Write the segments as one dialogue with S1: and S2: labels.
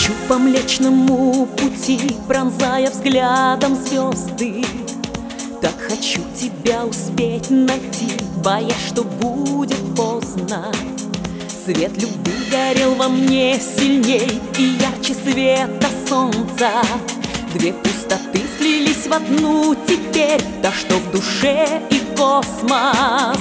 S1: Мчу по Млечному Пути, пронзая взглядом звезды. Так хочу тебя успеть найти, боясь, что будет поздно. Свет любви горел во мне сильней и ярче света солнца. Две пустоты слились в одну теперь, та, что в душе, и космос.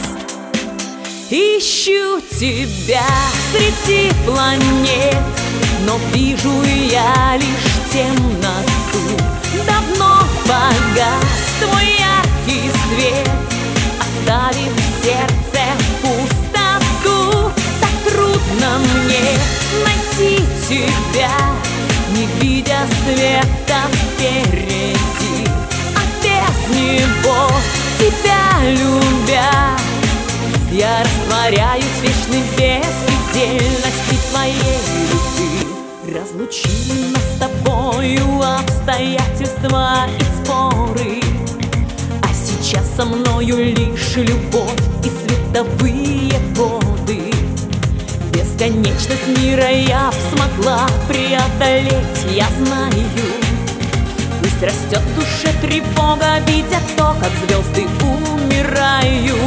S1: Ищу тебя среди планет, но вижу я лишь темноту. Давно погас твой яркий свет, оставив в сердце пустоту. Так трудно мне найти тебя, не видя света впереди. А без него, тебя любя, я растворяюсь в вечной беспредельности твоей любви. Разлучили нас с тобою обстоятельства и споры, а сейчас со мною лишь любовь и световые годы. Бесконечность мира я смогла преодолеть, я знаю. Пусть растет в душе тревога, видя то, как звезды умирают.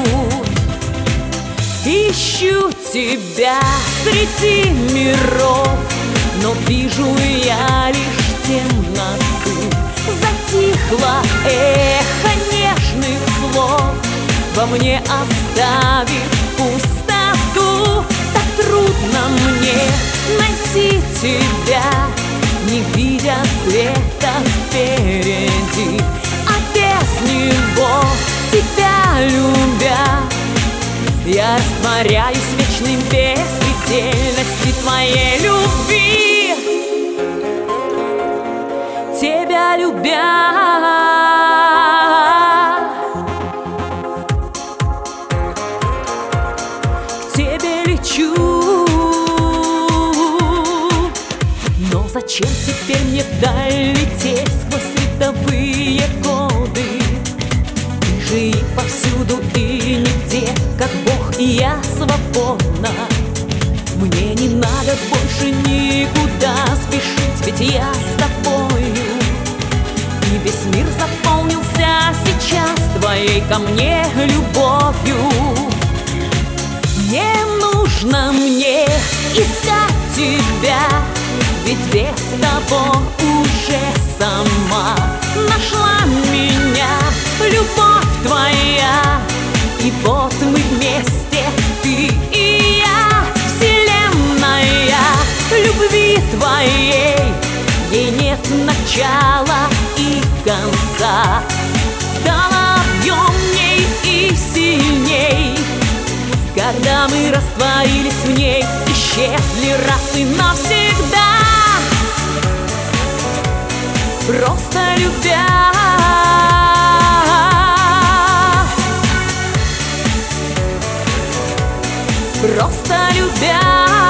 S1: Ищу тебя среди миров, но вижу я лишь темноту. Затихло эхо нежных слов, во мне оставив пустоту. Так трудно мне найти тебя, не видя света впереди. А без него, тебя любя, я растворяюсь в вечной беспредельности твоей любви. Тебя любя, к тебе лечу. Но зачем теперь мне вдаль лететь сквозь световые годы? Ты же и повсюду, и нигде, как Бог, и я свободна. Мне не надо больше никуда спешить, ведь я с тобою. И весь мир заполнился сейчас твоей ко мне любовью. Не нужно мне искать тебя, ведь без того уже сама нашла меня любовь твоя. И вот мы вместе, ты и я, вселенная любви твоей. Ей нет начала и конца, стала объемней и сильней. Когда мы растворились в ней, исчезли раз и навсегда. Просто любя, просто любя.